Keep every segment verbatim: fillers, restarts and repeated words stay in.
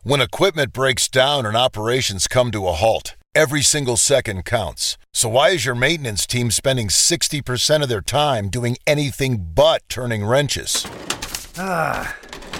When equipment breaks down and operations come to a halt, every single second counts. So why is your maintenance team spending sixty percent of their time doing anything but turning wrenches? Ah.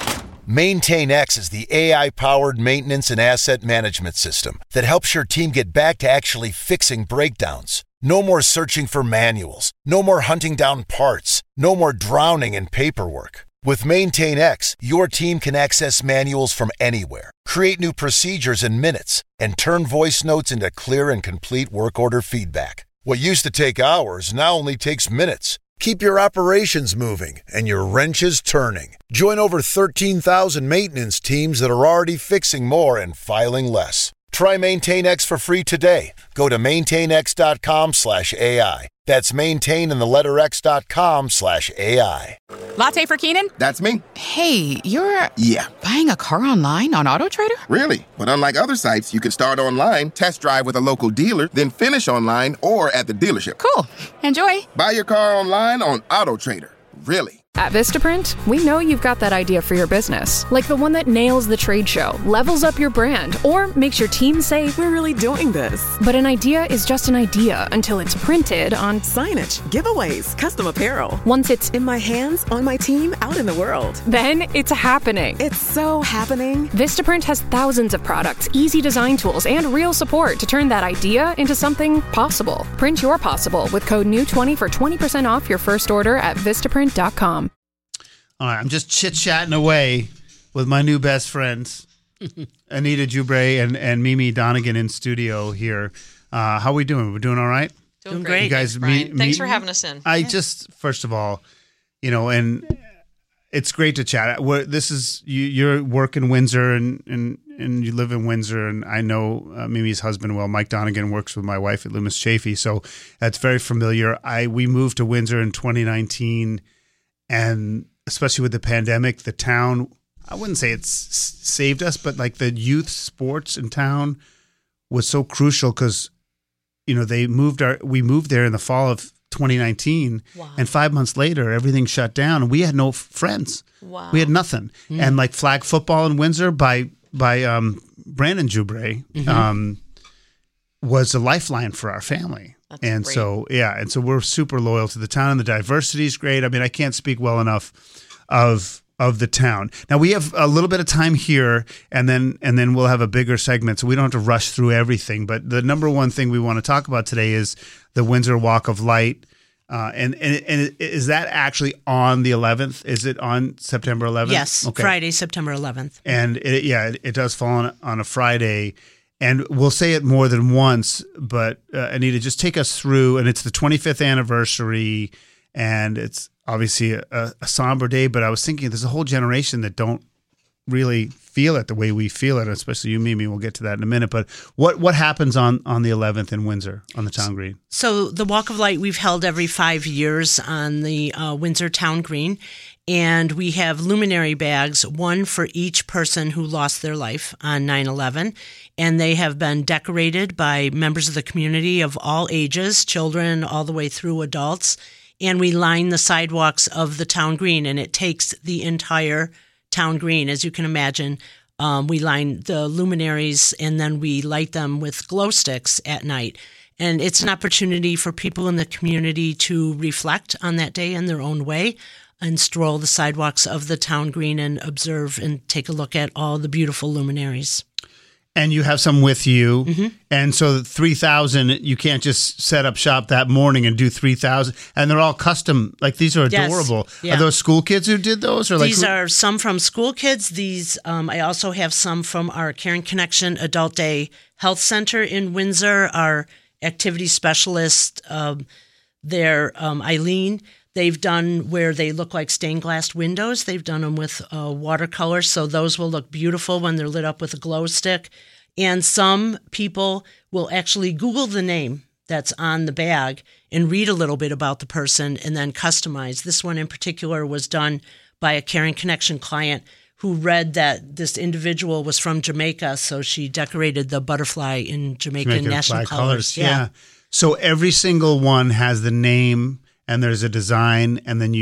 MaintainX is the A I-powered maintenance and asset management system that helps your team get back to actually fixing breakdowns. No more searching for manuals. No more hunting down parts. No more drowning in paperwork. With MaintainX, your team can access manuals from anywhere, create new procedures in minutes, and turn voice notes into clear and complete work order feedback. What used to take hours now only takes minutes. Keep your operations moving and your wrenches turning. Join over thirteen thousand maintenance teams that are already fixing more and filing less. Try MaintainX for free today. Go to maintainx.com slash AI. That's maintain in the letter X dot com slash AI. Latte for Keenan? That's me. Hey, you're... Yeah. Buying a car online on AutoTrader? Really? But unlike other sites, you can start online, test drive with a local dealer, then finish online or at the dealership. Cool. Enjoy. Buy your car online on AutoTrader. Really? At Vistaprint, we know you've got that idea for your business, like the one that nails the trade show, levels up your brand, or makes your team say, "We're really doing this." But an idea is just an idea until it's printed on signage, giveaways, custom apparel. Once it's in my hands, on my team, out in the world. Then it's happening. It's so happening. Vistaprint has thousands of products, easy design tools, and real support to turn that idea into something possible. Print your possible with code new twenty for twenty percent off your first order at vistaprint dot com. All right, I'm just chit-chatting away with my new best friends, Anita Jubre and, and Mimi Donegan in studio here. Uh, how are we doing? We're doing all right? Doing great. You guys Thanks, Brian. meet, Thanks meet, for having us in. I yeah. just, first of all, you know, and it's great to chat. We're, this is, you, you're work in Windsor and, and, and you live in Windsor, and I know uh, Mimi's husband well. Mike Donegan works with my wife at Loomis Chaffee, so that's very familiar. I We moved to Windsor in twenty nineteen, and especially with the pandemic, the town, I wouldn't say it's saved us, but like the youth sports in town was so crucial because, you know, they moved our, we moved there in the fall of twenty nineteen. Wow. And five months later, everything shut down and we had no f- friends. Wow. We had nothing. Mm. And like flag football in Windsor by, by um, Brandon Jubre mm-hmm. um, was a lifeline for our family. That's and great. so, yeah, and so we're super loyal to the town, and the diversity is great. I mean, I can't speak well enough of of the town. Now we have a little bit of time here, and then and then we'll have a bigger segment, so we don't have to rush through everything. But the number one thing we want to talk about today is the Windsor Walk of Light. Uh, and, and and is that actually on the eleventh? Is it on September eleventh? Yes, okay. Friday, September eleventh. And it, yeah, it, it does fall on, on a Friday. And we'll say it more than once, but uh, Anita, just take us through. And it's the twenty-fifth anniversary, and it's obviously a, a somber day. But I was thinking there's a whole generation that don't really feel it the way we feel it, especially you, Mimi. We'll get to that in a minute. But what what happens on, on the eleventh in Windsor on the town green? So the Walk of Light we've held every five years on the uh, Windsor town green. And we have luminary bags, one for each person who lost their life on nine eleven. And they have been decorated by members of the community of all ages, children all the way through adults. And we line the sidewalks of the town green, and it takes the entire town green. As you can imagine, um, we line the luminaries, and then we light them with glow sticks at night. And it's an opportunity for people in the community to reflect on that day in their own way and stroll the sidewalks of the town green and observe and take a look at all the beautiful luminaries. And you have some with you. Mm-hmm. And so three thousand, you can't just set up shop that morning and do three thousand. And they're all custom. Like, these are adorable. Yes. Yeah. Are those school kids who did those? Or like These who- are some from school kids. These um, I also have some from our Caring Connection Adult Day Health Center in Windsor. Our activity specialist, um, they're um, Eileen. They've done where they look like stained glass windows. They've done them with uh, watercolor, so those will look beautiful when they're lit up with a glow stick. And some people will actually Google the name that's on the bag and read a little bit about the person and then customize. This one in particular was done by a Caring Connection client who read that this individual was from Jamaica, so she decorated the butterfly in Jamaican Jamaican national flag colors. Yeah. yeah. So every single one has the name, and there's a design, and then you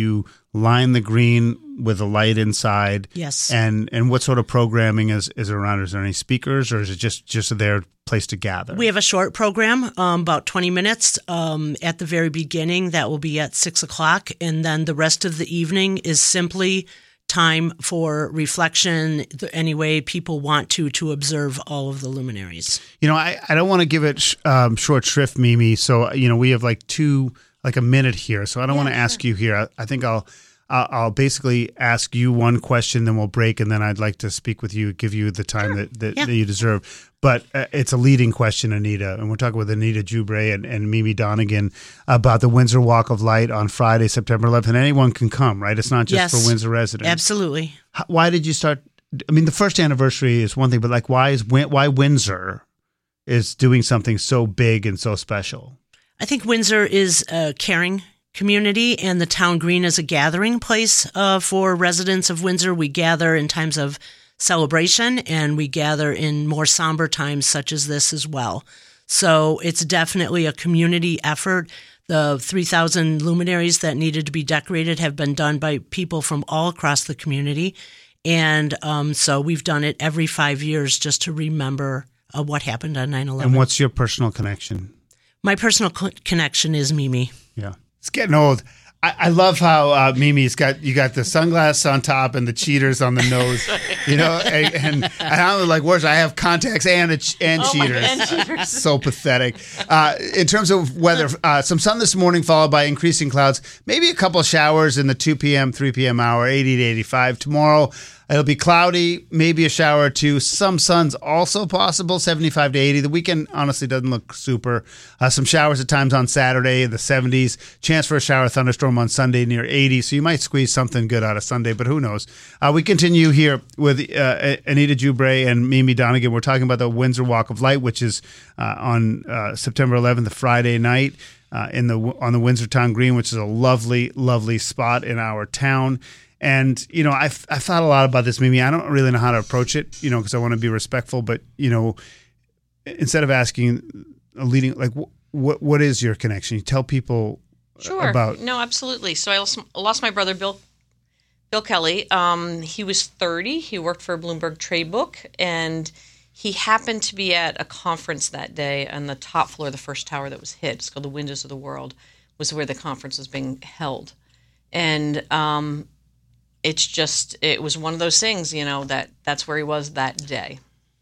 line the green with a light inside. Yes. And and what sort of programming is, is around? Is there any speakers, or is it just, just their place to gather? We have a short program, um, about twenty minutes um, at the very beginning. That will be at six o'clock. And then the rest of the evening is simply time for reflection, any way people want to, to observe all of the luminaries. You know, I, I don't want to give it sh- um, short shrift, Mimi. So, you know, we have like two, like a minute here. So I don't Yeah, want to sure. ask you here. I, I think I'll, I'll I'll basically ask you one question, then we'll break, and then I'd like to speak with you, give you the time that, that, Yeah. that you deserve. But uh, it's a leading question, Anita, and we're talking with Anita Jubre and, and Mimi Donegan about the Windsor Walk of Light on Friday, September eleventh. And anyone can come, right? It's not just Yes. for Windsor residents. Absolutely. How- Why did you start? I mean, the first anniversary is one thing, but like, why is Win- why Windsor is doing something so big and so special? I think Windsor is a caring community, and the town green is a gathering place uh, for residents of Windsor. We gather in times of celebration, and we gather in more somber times such as this as well. So it's definitely a community effort. The three thousand luminaries that needed to be decorated have been done by people from all across the community. And um, so we've done it every five years just to remember uh, what happened on nine eleven. And what's your personal connection? My personal co- connection is Mimi. Yeah, it's getting old. I, I love how uh, Mimi's got you got the sunglasses on top and the cheaters on the nose. You know, and, and, and I'm like, where's I have contacts and a, ch- and Oh my cheaters. God, and cheaters. So pathetic. Uh, in terms of weather, uh, some sun this morning followed by increasing clouds. Maybe a couple showers in the two p.m., three p.m. hour, eighty to eighty-five. Tomorrow, it'll be cloudy, maybe a shower or two. Some sun's also possible, seventy-five to eighty. The weekend honestly doesn't look super. Uh, some showers at times on Saturday in the seventies. Chance for a shower thunderstorm on Sunday near eighty. So you might squeeze something good out of Sunday, but who knows? Uh, we continue here with uh, Anita Jubre and Mimi Donegan. We're talking about the Windsor Walk of Light, which is uh, on uh, September eleventh, the Friday night. Uh, in the on the Windsor Town Green, which is a lovely, lovely spot in our town. And, you know, I've, I've thought a lot about this, Mimi. I don't really know how to approach it, you know, because I want to be respectful. But, you know, instead of asking a leading, like, wh- what what is your connection? You tell people Sure. about. No, absolutely. So I lost, lost my brother, Bill Bill Kelly. Um, he was thirty. He worked for Bloomberg Trade Book, and he happened to be at a conference that day on the top floor of the first tower that was hit. It's called the Windows of the World, was where the conference was being held. And um, it's just, it was one of those things, you know, that that's where he was that day.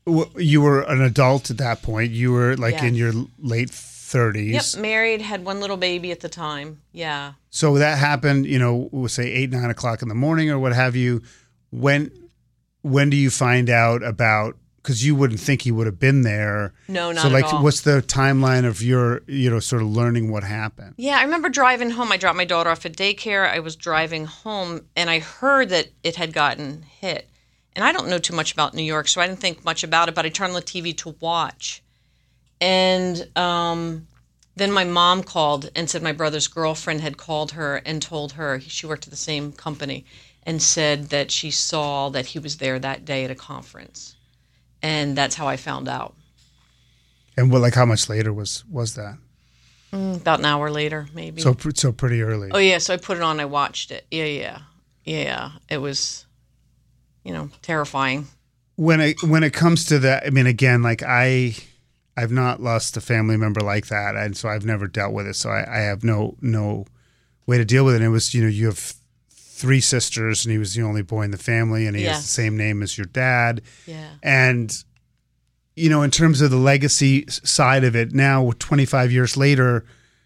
You were an adult at that point. You were like Yeah. in your late thirties. Yep, married, had one little baby at the time. Yeah. So that happened, you know, we'll say eight, nine o'clock in the morning or what have you. When when do you find out about, because you wouldn't think he would have been there. No, not So, at like, all. what's the timeline of your, you know, sort of learning what happened? Yeah, I remember driving home. I dropped my daughter off at daycare. I was driving home, and I heard that it had gotten hit. And I don't know too much about New York, so I didn't think much about it, but I turned on the T V to watch. And um, then my mom called and said my brother's girlfriend had called her and told her, she worked at the same company, and said that she saw that he was there that day at a conference. And that's how I found out. And what, like, how much later was was that? Mm, about an hour later, maybe. So, pr- so pretty early. Oh, yeah. So I put it on. I watched it. Yeah, yeah. Yeah. It was, you know, terrifying. When it when it comes to that, I mean, again, like I, I've not lost a family member like that, and so I've never dealt with it. So I, I have no no way to deal with it. And it was, you know, you have three sisters, and he was the only boy in the family, and he Yeah. has the same name as your dad. Yeah. And, you know, in terms of the legacy s- side of it, now twenty-five years later,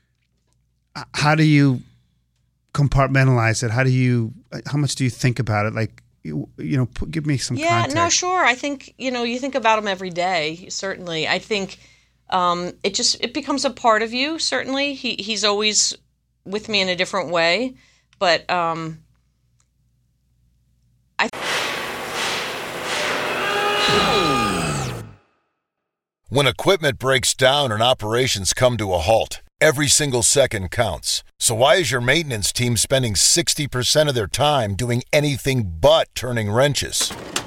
h- how do you compartmentalize it? How do you, how much do you think about it? Like, you, you know, put, give me some Yeah, context. no, sure. I think, you know, you think about him every day, certainly. I think um, it just, it becomes a part of you, certainly. He He's always with me in a different way. But um, I When equipment breaks down and operations come to a halt, every single second counts. So why is your maintenance team spending sixty percent of their time doing anything but turning wrenches?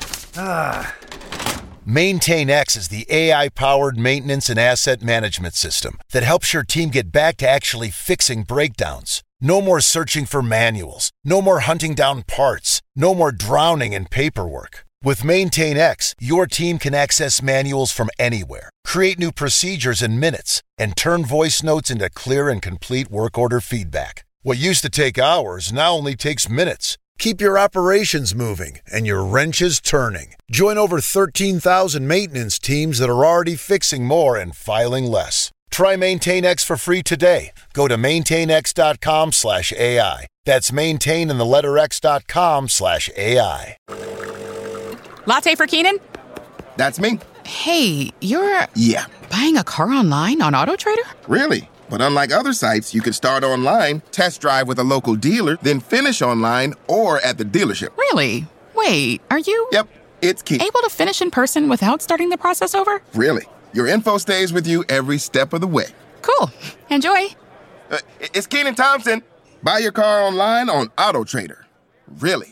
MaintainX is the A I-powered maintenance and asset management system that helps your team get back to actually fixing breakdowns. No more searching for manuals. No more hunting down parts. No more drowning in paperwork. With Maintain X, your team can access manuals from anywhere, create new procedures in minutes, and turn voice notes into clear and complete work order feedback. What used to take hours now only takes minutes. Keep your operations moving and your wrenches turning. Join over thirteen thousand maintenance teams that are already fixing more and filing less. Try Maintain X for free today. Go to maintainx.com slash AI. That's maintain in the letter x.com slash AI. Latte for Keenan? That's me. Hey, you're Yeah. buying a car online on AutoTrader? Really? But unlike other sites, you can start online, test drive with a local dealer, then finish online or at the dealership. Really? Wait, are you Yep, it's Keenan. able to finish in person without starting the process over? Really. Your info stays with you every step of the way. Cool. Enjoy. Uh, it's Keenan Thompson. Buy your car online on AutoTrader. Really.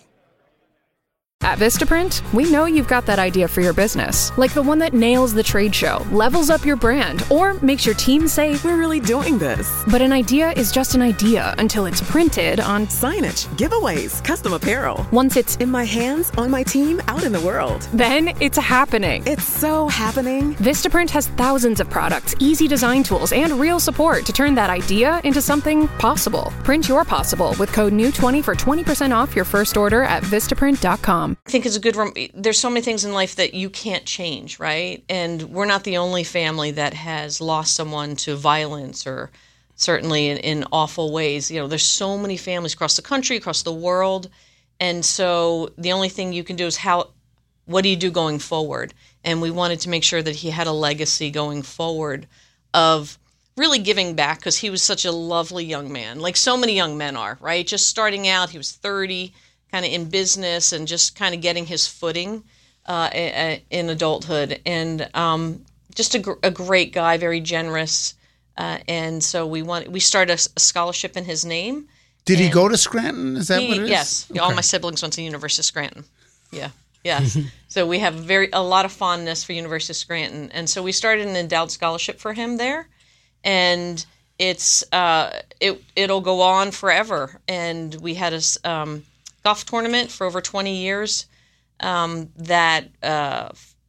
At Vistaprint, we know you've got that idea for your business, like the one that nails the trade show, levels up your brand, or makes your team say, We're really doing this. but an idea is just an idea until it's printed on. Signage, giveaways, custom apparel. Once it's In my hands, on my team, out in the world. then it's happening. It's so happening. Vistaprint has thousands of products, easy design tools, and real support to turn that idea into something possible. Print your possible with code new twenty for twenty percent off your first order at vistaprint dot com. I think it's a good rem- there's so many things in life that you can't change, right? And we're not the only family that has lost someone to violence or certainly in, in awful ways. You know, there's so many families across the country, across the world. And so the only thing you can do is how what do you do going forward? And we wanted to make sure that he had a legacy going forward of really giving back, because he was such a lovely young man, like so many young men are, right? Just starting out, he was thirty, kind of in business and just kind of getting his footing uh, in adulthood. And um, just a, gr- a great guy, very generous. Uh, and so we want we started a, a scholarship in his name. Did he And go to Scranton? Is that he- what it is? Yes. Okay. All my siblings went to the University of Scranton. Yeah. Yes. So we have very a lot of fondness for University of Scranton. And so we started an endowed scholarship for him there. And it's uh, it, it'll go on forever. And we had a um, golf tournament for over twenty years um, that uh,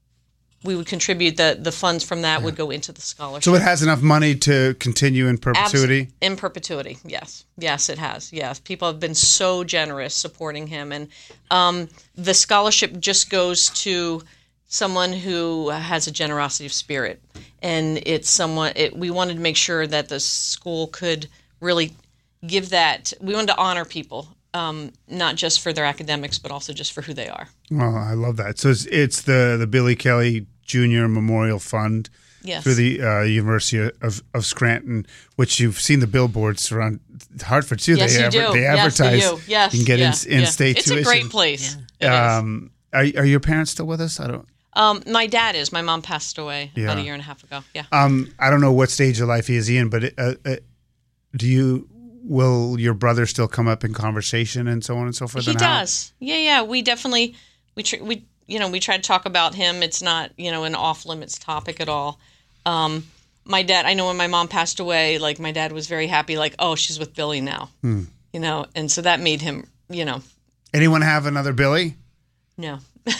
we would contribute. The, the funds from that would go into the scholarship. So it has enough money to continue in perpetuity? Abs- in perpetuity, yes. Yes, it has. Yes. People have been so generous supporting him. And um, the scholarship just goes to someone who has a generosity of spirit. And it's someone, it, we wanted to make sure that the school could really give that. We wanted to honor people, um, not just for their academics, but also just for who they are. Oh, I love that. So it's, it's the, the Billy Kelly Junior Memorial Fund. Yes. Through the uh, University of, of Scranton, which you've seen the billboards around Hartford too. Yes, they you adver- do. They Yes, advertise. they do. Yes, you can get yeah, in, yeah. in-state It's tuition. a great place. It is. Um, are, are your parents still with us? I don't. Um, my dad is. My mom passed away Yeah. about a year and a half ago. Yeah. Um, I don't know what stage of life he is in, but uh, uh, do you? Will your brother still come up in conversation and so on and so forth? He and how- does. Yeah, yeah. We definitely we tr- we you know we try to talk about him. It's not you know an off limits topic at all. Um, my dad. I know when my mom passed away, like my dad was very happy. Like, oh, she's with Billy now. Hmm. You know, and so that made him. You know, Anyone have another Billy? no,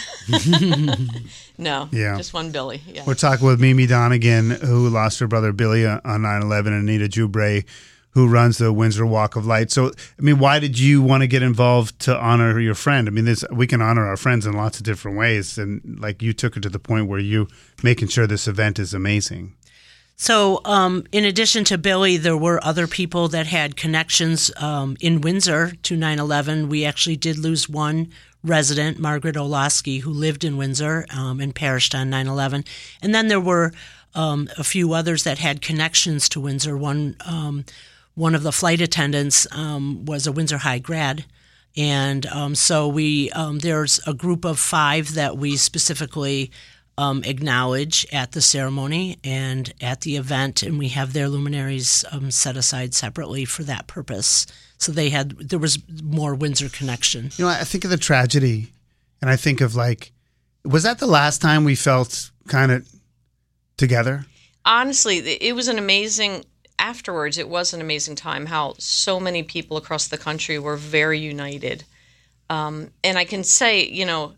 no. Yeah. Just one Billy. Yeah. We're talking with Mimi Donegan, who lost her brother Billy on nine eleven, and Anita Joubray, who runs the Windsor Walk of Light. So, I mean, why did you want to get involved to honor your friend? I mean, this, we can honor our friends in lots of different ways, and like you took it to the point where you making sure this event is amazing. So, um, in addition to Billy, there were other people that had connections um, in Windsor to nine eleven. We actually did lose one resident, Margaret Olaski, who lived in Windsor um, and perished on nine eleven. And then there were um, a few others that had connections to Windsor. One, um, one of the flight attendants um, was a Windsor High grad. And um, so we um, there's a group of five that we specifically Um, acknowledge at the ceremony and at the event, and we have their luminaries um, set aside separately for that purpose. So they had there was more Windsor connection. You know, I think of the tragedy, and I think of like, was that the last time we felt kind of together? Honestly, it was an amazing afterwards, it was an amazing time, how so many people across the country were very united. Um, and I can say, you know,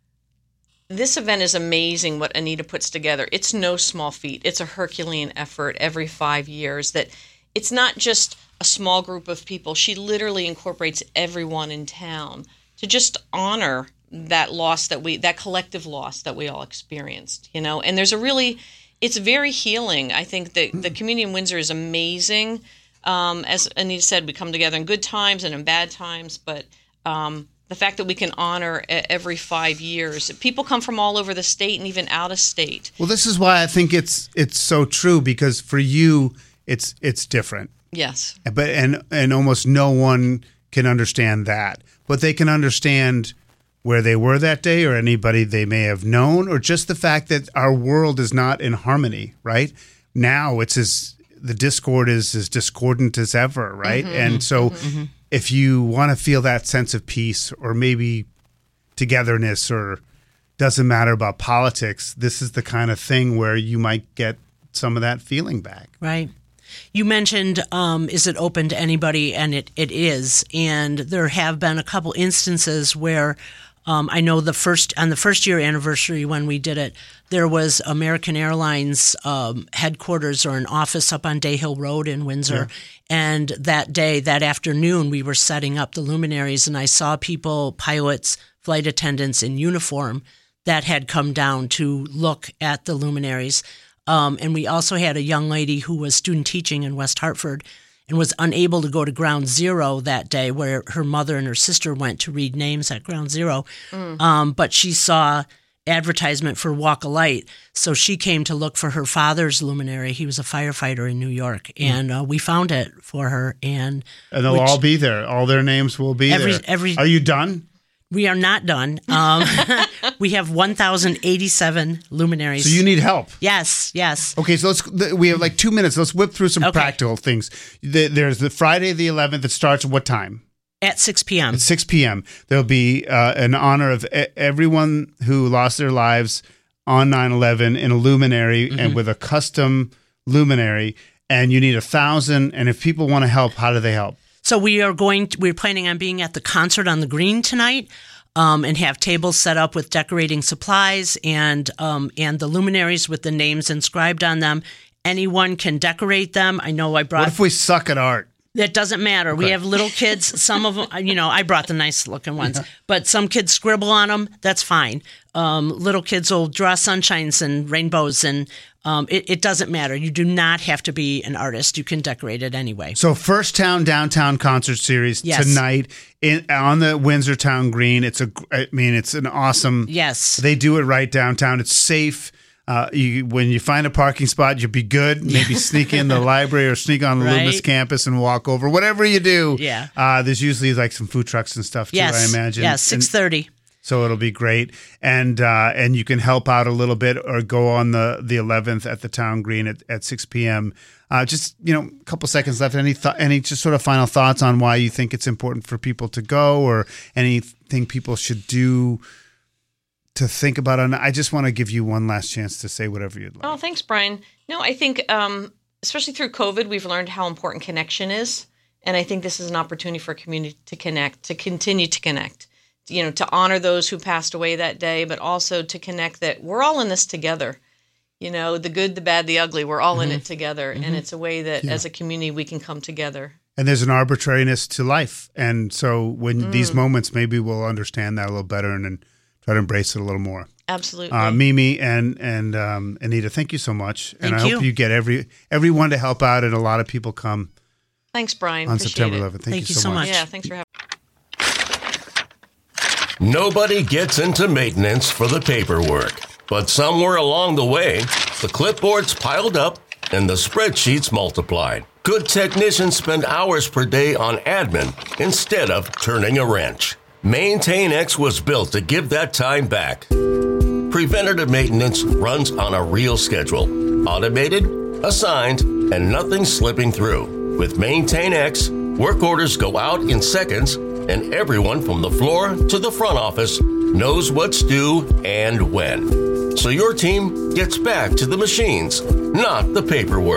this event is amazing what Anita puts together. It's no small feat. It's a Herculean effort every five years that it's not just a small group of people. She literally incorporates everyone in town to just honor that loss that we, that collective loss that we all experienced, you know. And there's a really, it's very healing. I think that the community in Windsor is amazing. Um, as Anita said, we come together in good times and in bad times, but um, the fact that we can honor every five years, people come from all over the state and even out of state. Well, this is why I think it's it's so true, because for you, it's it's different. Yes. But and and almost no one can understand that, but they can understand where they were that day, or anybody they may have known, or just the fact that our world is not in harmony. Right now, it's as the discord is as discordant as ever. Right, mm-hmm. and so. Mm-hmm. If you want to feel that sense of peace, or maybe togetherness, or doesn't matter about politics, this is the kind of thing where you might get some of that feeling back. Right. You mentioned, um, is it open to anybody? And it, it is. And there have been a couple instances where um, I know the first on the first year anniversary when we did it, there was American Airlines um, headquarters or an office up on Day Hill Road in Windsor. Yeah. And that day, that afternoon, we were setting up the luminaries, and I saw people, pilots, flight attendants in uniform that had come down to look at the luminaries. Um, and we also had a young lady who was student teaching in West Hartford and was unable to go to Ground Zero that day, where her mother and her sister went to read names at Ground Zero. Mm. Um, but she saw advertisement for Walk a Light, so she came to look for her father's luminary. He was a firefighter in New York, and uh, we found it for her. And and they'll all be there. All their names will be every, there. Every, Are you done? We are not done. Um, we have one thousand eighty-seven luminaries. So you need help. Yes, yes. Okay, so let's. We have like two minutes. Let's whip through some okay. practical things. There's the Friday the eleventh that starts at what time? At six p.m. At six p.m. There'll be uh, an honor of everyone who lost their lives on nine eleven in a luminary, mm-hmm. and with a custom luminary. And you need a thousand. And if people want to help, how do they help? So we are going. To, we're planning on being at the concert on the Green tonight, um, and have tables set up with decorating supplies and um, and the luminaries with the names inscribed on them. Anyone can decorate them. I know I brought. What if we suck at art? That doesn't matter. Okay. We have little kids. Some of them, you know, I brought the nice looking ones, yeah. but some kids scribble on them. That's fine. Um, little kids will draw sunshines and rainbows, and um, it, it doesn't matter. You do not have to be an artist. You can decorate it anyway. So First Town Downtown Concert Series yes. tonight in, on the Windsor Town Green. It's a, I mean, it's an awesome. Yes. They do it right downtown. It's safe. Uh, you, when you find a parking spot, you'll be good. Maybe sneak in the library or sneak on the right. Loomis campus and walk over. Whatever you do, yeah. Uh, there's usually like some food trucks and stuff too. Yes. I imagine. Yes, six thirty. So it'll be great, and uh, and you can help out a little bit or go on the the eleventh at the Town Green at, at six p.m. Uh, just you know, a couple seconds left. Any th- any just sort of final thoughts on why you think it's important for people to go, or anything people should do to think about it? I just want to give you one last chance to say whatever you'd like. Oh, thanks, Brian. No, I think, um, especially through COVID, we've learned how important connection is. And I think this is an opportunity for a community to connect, to continue to connect, you know, to honor those who passed away that day, but also to connect that we're all in this together. You know, the good, the bad, the ugly, we're all mm-hmm. in it together. Mm-hmm. And it's a way that yeah. as a community, we can come together. And there's an arbitrariness to life. And so when mm. these moments, maybe we'll understand that a little better and then try to embrace it a little more. Absolutely. Uh, Mimi and and um, Anita, thank you so much. Thank and I you. hope you get every everyone to help out, and a lot of people come. Thanks, Brian. On Appreciate September it. eleventh. Thank, thank you, you so much. much. Yeah, thanks for having me. Nobody gets into maintenance for the paperwork, but somewhere along the way, the clipboards piled up and the spreadsheets multiplied. Good technicians spend hours per day on admin instead of turning a wrench. MaintainX was built to give that time back. Preventative maintenance runs on a real schedule. Automated, assigned, and nothing slipping through. With MaintainX, work orders go out in seconds, and everyone from the floor to the front office knows what's due and when. So your team gets back to the machines, not the paperwork.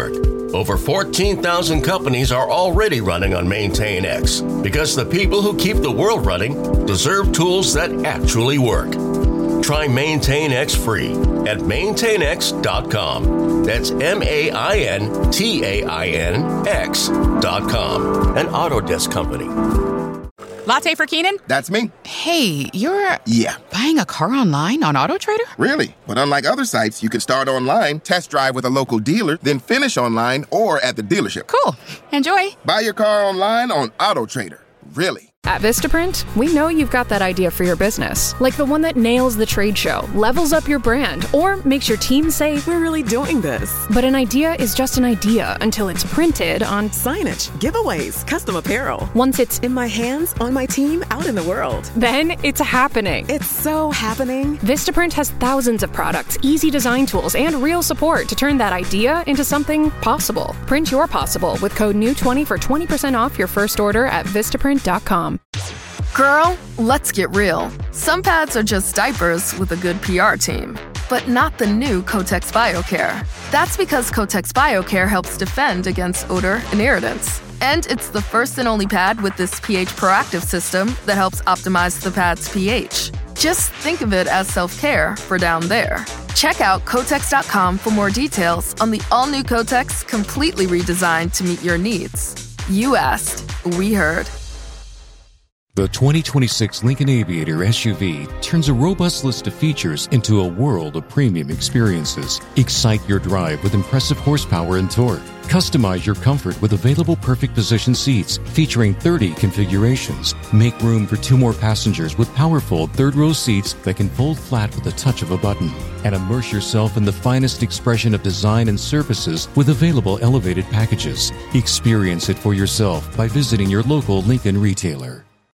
Over fourteen thousand companies are already running on MaintainX because the people who keep the world running deserve tools that actually work. Try MaintainX free at maintain x dot com. That's M A I N T A I N X dot com. An Autodesk company. Latte for Keenan? That's me. Hey, you're Yeah. buying a car online on AutoTrader? Really? But unlike other sites, you can start online, test drive with a local dealer, then finish online or at the dealership. Cool. Enjoy. Buy your car online on AutoTrader. Really? At Vistaprint, we know you've got that idea for your business, like the one that nails the trade show, levels up your brand, or makes your team say, We're really doing this. but an idea is just an idea until it's printed on. Signage, giveaways, custom apparel. Once it's In my hands, on my team, out in the world. then it's happening. It's so happening. Vistaprint has thousands of products, easy design tools, and real support to turn that idea into something possible. Print your possible with code new twenty for twenty percent off your first order at vistaprint dot com. Girl, let's get real. Some pads are just diapers with a good P R team, but not the new Kotex BioCare. That's because Kotex BioCare helps defend against odor and irritants. And it's the first and only pad with this pH proactive system that helps optimize the pad's pH. Just think of it as self-care for down there. Check out Kotex dot com for more details on the all-new Kotex, completely redesigned to meet your needs. You asked, we heard. The twenty twenty-six Lincoln Aviator S U V turns a robust list of features into a world of premium experiences. Excite your drive with impressive horsepower and torque. Customize your comfort with available perfect position seats featuring thirty configurations. Make room for two more passengers with powerful third-row seats that can fold flat with the touch of a button. And immerse yourself in the finest expression of design and services with available elevated packages. Experience it for yourself by visiting your local Lincoln retailer.